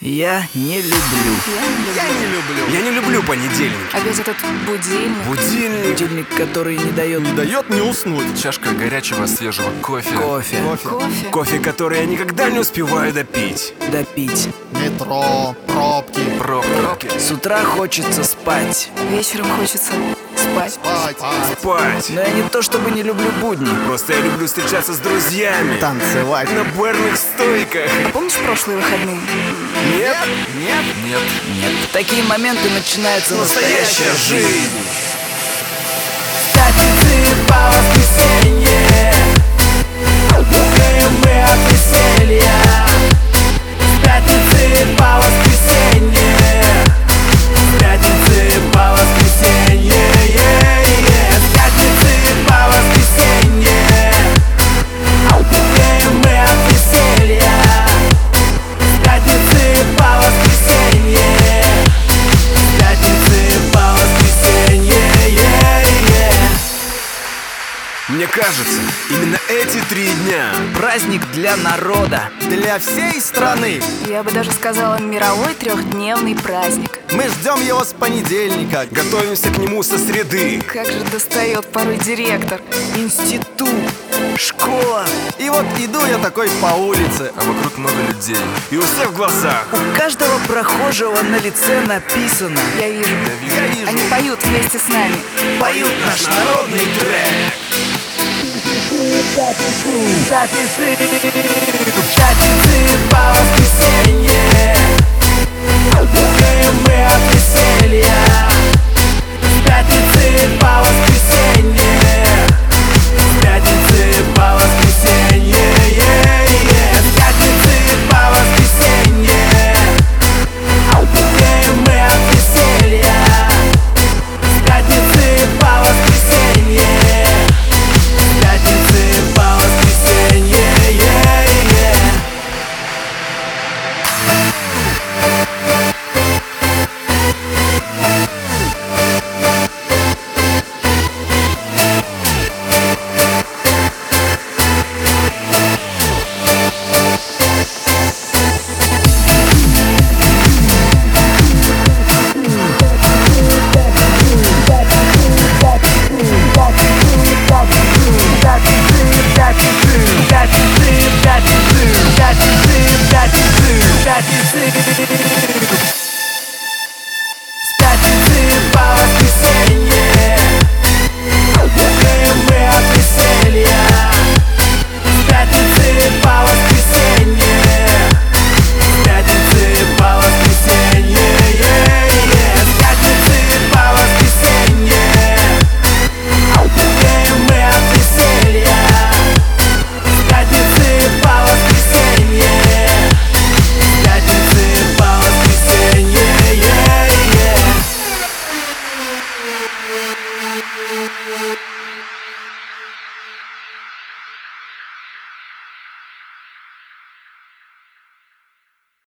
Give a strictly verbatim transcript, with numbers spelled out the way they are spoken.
Я не люблю. Я не люблю. Я не люблю понедельник. Опять этот будильник. Будильник. Будильник, который не дает Не дает мне уснуть. Чашка горячего свежего кофе. кофе Кофе. Кофе. Кофе, который я никогда не успеваю допить. допить. Метро, пробки. Пробки. С утра хочется спать. Вечером хочется спать. Спать. Спать. Спать. Но я не то чтобы не люблю будни. Просто я люблю встречаться с друзьями. Танцевать. На барных стойках. Помнишь прошлые выходные? Нет. Нет. Нет. Нет. В такие моменты начинается настоящая Настоящая жизнь. жизнь. С пятницы по воскресенье бухаем мы от веселья. С пятницы по воскресенье. С пятницы по воскресенье. С пятницы по воскресенье бухаем мы от веселья. С пятницы по воскресенье. С пятницы по воскресенье. Мне кажется, именно эти три дня Праздник для народа. Для всей страны. Я бы даже сказала, мировой трехдневный праздник. Мы ждем его с понедельника. готовимся к нему со среды. Как же достает порой директор. Институт. Школа. И вот иду я такой по улице. А вокруг много людей. И у всех в глазах. У каждого прохожего на лице написано: Я вижу. Я вижу. Они поют вместе с нами. поют наш народный трек. Пятницы, пятницы по воскресенье бухаем мы от веселья. С пятницы по воскресенье. С пятницы по воскресенье. С пятницы по воскресенье бухаем мы от веселья. С пятницы по воскресенье. С пятницы по воскресенье. We'll be right back.